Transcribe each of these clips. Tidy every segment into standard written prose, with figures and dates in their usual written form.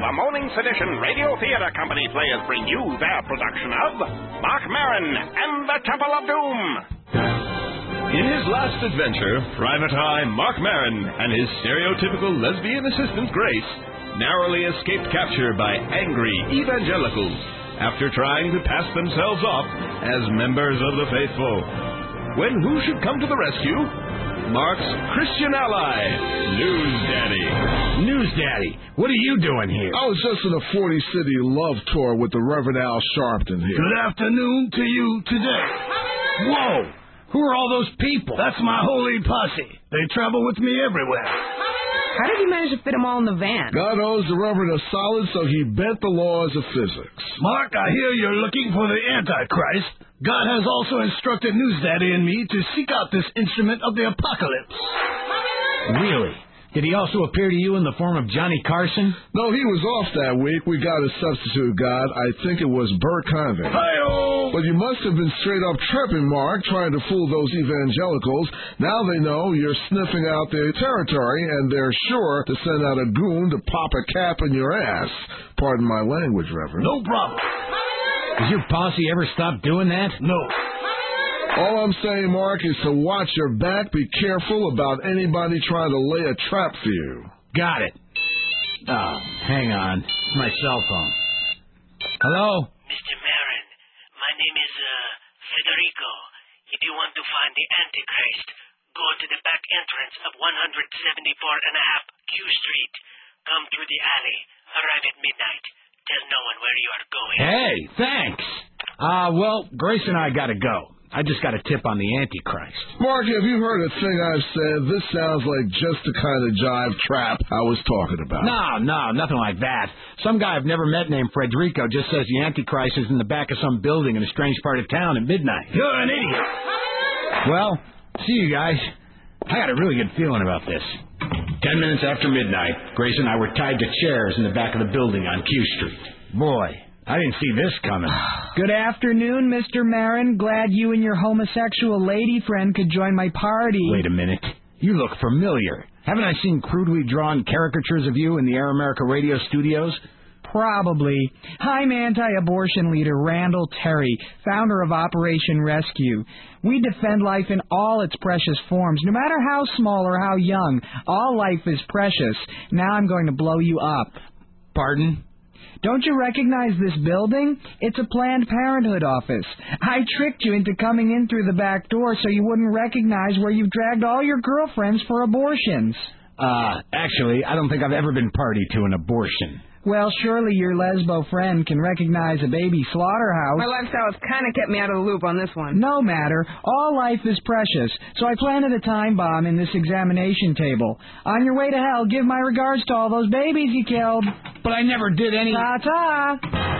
the Morning Sedition Radio Theater Company players bring you their production of Mark Maron and the Temple of Doom. In his last adventure, Private Eye Mark Maron and his stereotypical lesbian assistant Grace narrowly escaped capture by angry evangelicals after trying to pass themselves off as members of the faithful. When who should come to the rescue? Mark's Christian ally, News Daddy. News Daddy, what are you doing here? I was just in a 40-city love tour with the Reverend Al Sharpton here. Good afternoon to you today. Whoa! Who are all those people? That's my holy posse. They travel with me everywhere. How did you manage to fit them all in the van? God owes the Reverend a solid, so he bent the laws of physics. Mark, I hear you're looking for the Antichrist. God has also instructed News Daddy and me to seek out this instrument of the apocalypse. Really? Did he also appear to you in the form of Johnny Carson? No, he was off that week. We got a substitute God. I think it was Bert Convey. Hi-oh! But you must have been straight up tripping, Mark, trying to fool those evangelicals. Now they know you're sniffing out their territory, and they're sure to send out a goon to pop a cap in your ass. Pardon my language, Reverend. No problem. Does your posse ever stop doing that? No. All I'm saying, Mark, is to watch your back. Be careful about anybody trying to lay a trap for you. Got it. Oh, hang on. It's my cell phone. Hello? Mr. Maron, my name is Federico. If you want to find the Antichrist, go to the back entrance of 174.5 Q Street. Come through the alley. Arrive at midnight. Tell no one where you are going. Hey, thanks. Well, Grace and I gotta go. I just got a tip on the Antichrist. Mark, have you heard a thing I've said? This sounds like just the kind of jive trap I was talking about. No, nothing like that. Some guy I've never met named Federico just says the Antichrist is in the back of some building in a strange part of town at midnight. You're an idiot. Well, see you guys. I got a really good feeling about this. 10 minutes after midnight, Grace and I were tied to chairs in the back of the building on Q Street. Boy, I didn't see this coming. Good afternoon, Mr. Maron. Glad you and your homosexual lady friend could join my party. Wait a minute. You look familiar. Haven't I seen crudely drawn caricatures of you in the Air America radio studios? Probably. I'm anti-abortion leader Randall Terry, founder of Operation Rescue. We defend life in all its precious forms, no matter how small or how young. All life is precious. Now I'm going to blow you up. Pardon? Don't you recognize this building? It's a Planned Parenthood office. I tricked you into coming in through the back door so you wouldn't recognize where you've dragged all your girlfriends for abortions. Actually, I don't think I've ever been party to an abortion. Well, surely your lesbo friend can recognize a baby slaughterhouse. My lifestyle has kind of kept me out of the loop on this one. No matter. All life is precious. So I planted a time bomb in this examination table. On your way to hell, give my regards to all those babies you killed. But I never did any... Ta-ta!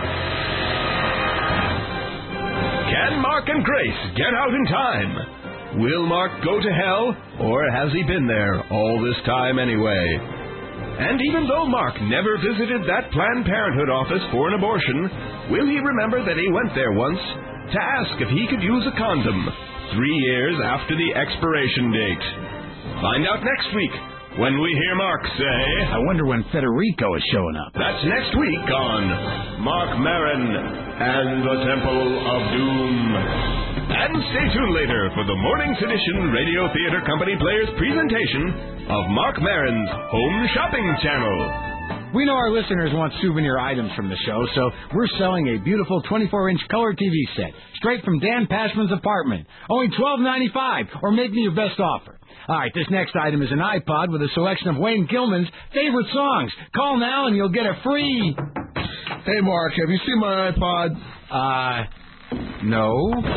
Can Mark and Grace get out in time? Will Mark go to hell, or has he been there all this time anyway? And even though Mark never visited that Planned Parenthood office for an abortion, will he remember that he went there once to ask if he could use a condom 3 years after the expiration date? Find out next week when we hear Mark say... I wonder when Federico is showing up. That's next week on Mark Maron and the Temple of Doom. And stay tuned later for the Morning Sedition Radio Theater Company Players presentation of Mark Maron's Home Shopping Channel. We know our listeners want souvenir items from the show, so we're selling a beautiful 24-inch color TV set straight from Dan Pashman's apartment. Only $12.95, or make me your best offer. All right, this next item is an iPod with a selection of Wayne Gilman's favorite songs. Call now and you'll get a free... Hey, Mark, have you seen my iPod? No.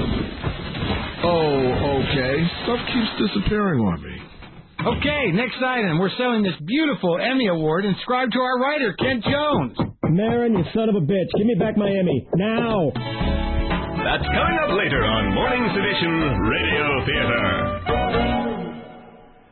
Oh, okay. Stuff keeps disappearing on me. Okay, next item. We're selling this beautiful Emmy Award inscribed to our writer, Kent Jones. Maron, you son of a bitch. Give me back my Emmy. Now. That's coming up later on Morning Sedition Radio Theater.